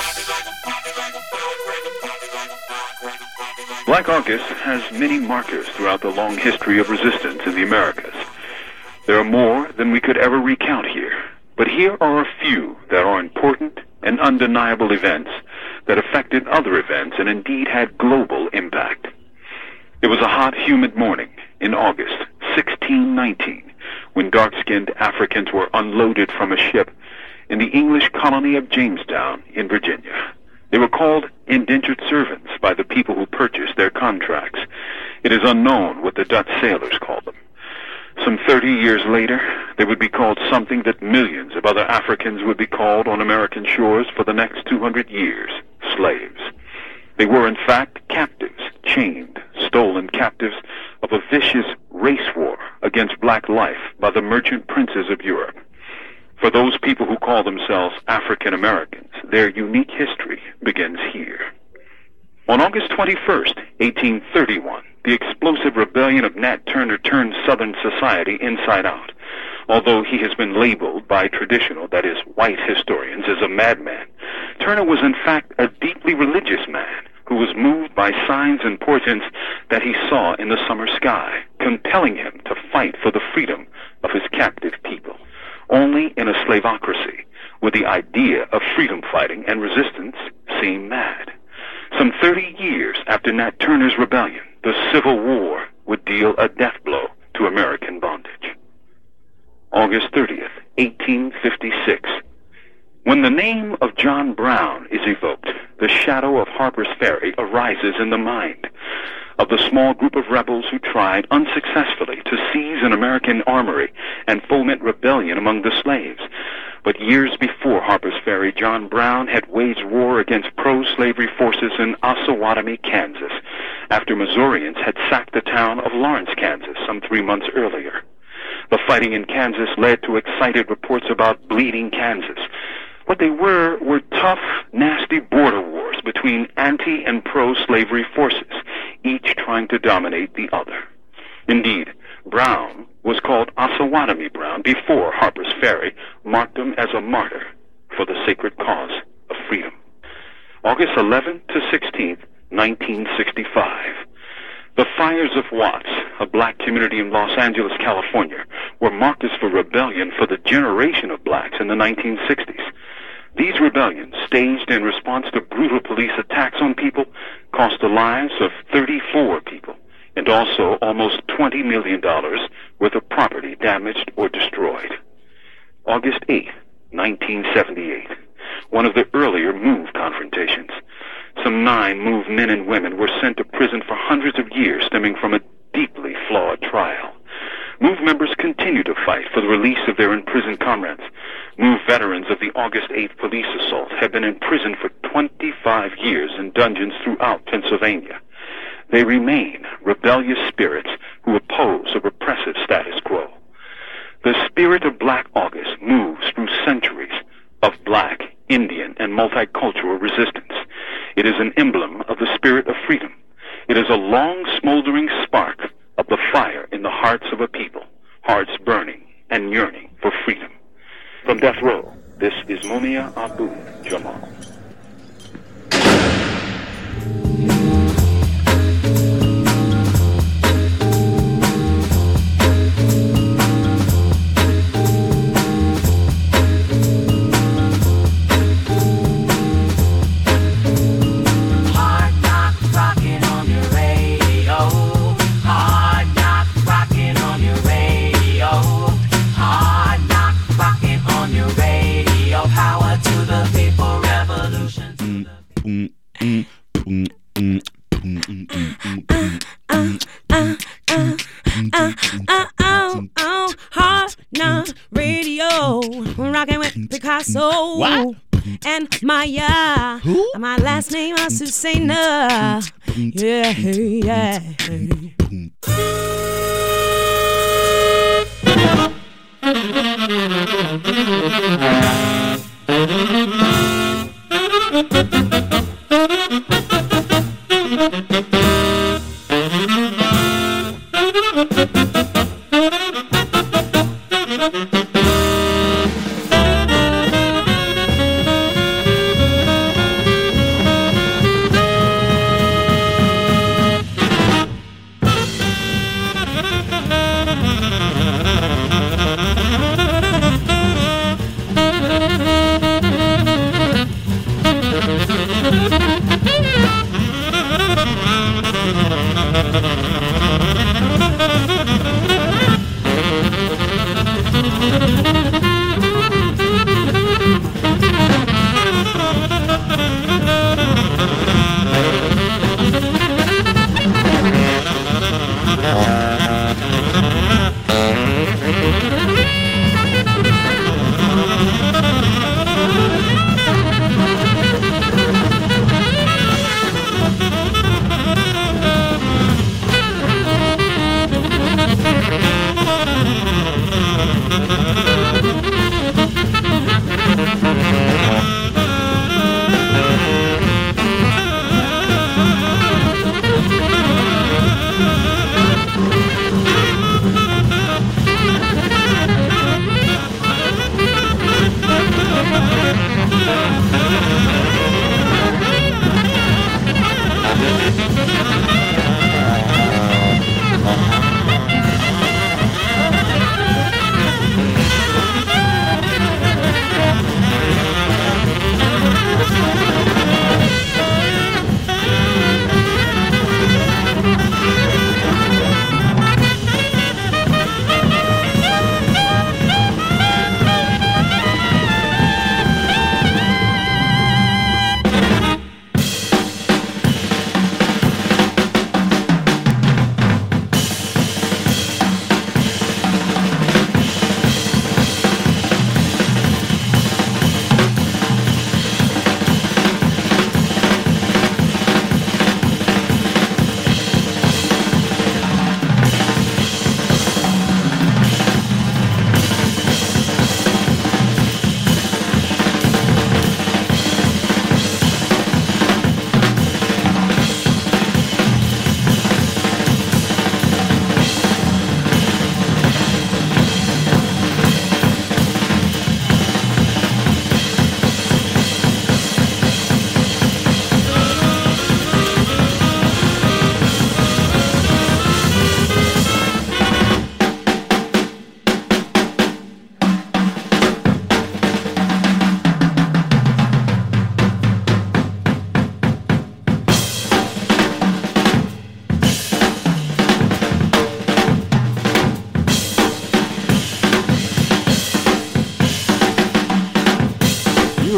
Black August has many markers throughout the long history of resistance in the Americas. There are more than we could ever recount here, but here are a few that are important and undeniable events that affected other events and indeed had global impact. It was a hot, humid morning in August 1619 when dark-skinned Africans were unloaded from a ship in the English colony of Jamestown in Virginia. They were called indentured servants by the people who purchased their contracts. It is unknown what the Dutch sailors called them. Some 30 years later, they would be called something that millions of other Africans would be called on American shores for the next 200 years, slaves. They were, in fact, captives, chained, stolen captives of a vicious race war against black life by the merchant princes of Europe. For those people who call themselves African Americans, their unique history begins here. On August 21st, 1831, the explosive rebellion of Nat Turner turned Southern society inside out. Although he has been labeled by traditional, that is, white historians, as a madman, Turner was in fact a deeply religious man who was moved by signs and portents that he saw in the summer sky, compelling him to fight for the freedom of his captive people. Only in a slavocracy with the idea of freedom fighting and resistance seem mad. Some 30 years after Nat Turner's rebellion, the Civil War would deal a death blow to American bondage. August 30th, 1856. When the name of John Brown is evoked, the shadow of Harper's Ferry arises in the mind of the small group of rebels who tried unsuccessfully to seize an American armory and foment rebellion among the slaves. But years before Harper's Ferry, John Brown had waged war against pro-slavery forces in Osawatomie, Kansas, after Missourians had sacked the town of Lawrence, Kansas, some 3 months earlier. The fighting in Kansas led to excited reports about bleeding Kansas. What they were tough, nasty border wars between anti- and pro-slavery forces, each trying to dominate the other. Indeed, Brown was called Osawatomie Brown before Harper's Ferry marked him as a martyr for the sacred cause of freedom. August 11th to 16th, 1965. The fires of Watts, a black community in Los Angeles, California, were markers for rebellion for the generation of blacks in the 1960s. These rebellions, staged in response to brutal police attacks on people, cost the lives of 34 people and also almost $20 million worth of property damaged or destroyed. August 8, 1978, one of the earlier MOVE confrontations. Some 9 MOVE men and women were sent to prison for hundreds of years stemming from a deeply flawed trial. MOVE members continue to fight for the release of their imprisoned comrades. MOVE veterans of the August 8th police assault have been imprisoned for 25 years in dungeons throughout Pennsylvania. They remain rebellious spirits who oppose a repressive status quo. The spirit of Black August moves through centuries of black, Indian, and multicultural resistance. It is an emblem of the spirit of freedom. It is a long smoldering spark of the fire in the hearts of a people, hearts burning and yearning for freedom. From Death Row, this is Mumia Abu Jamal. Hard Knock Radio, rocking with Picasso. What? And Maya. Who? My last name is Susanna. Yeah, yeah.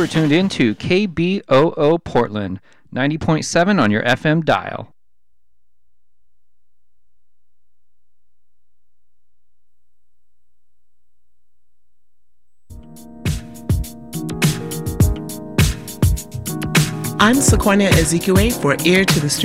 are tuned in to KBOO Portland, 90.7 on your FM dial. I'm Sequania Ezekwe for Ear to the Street.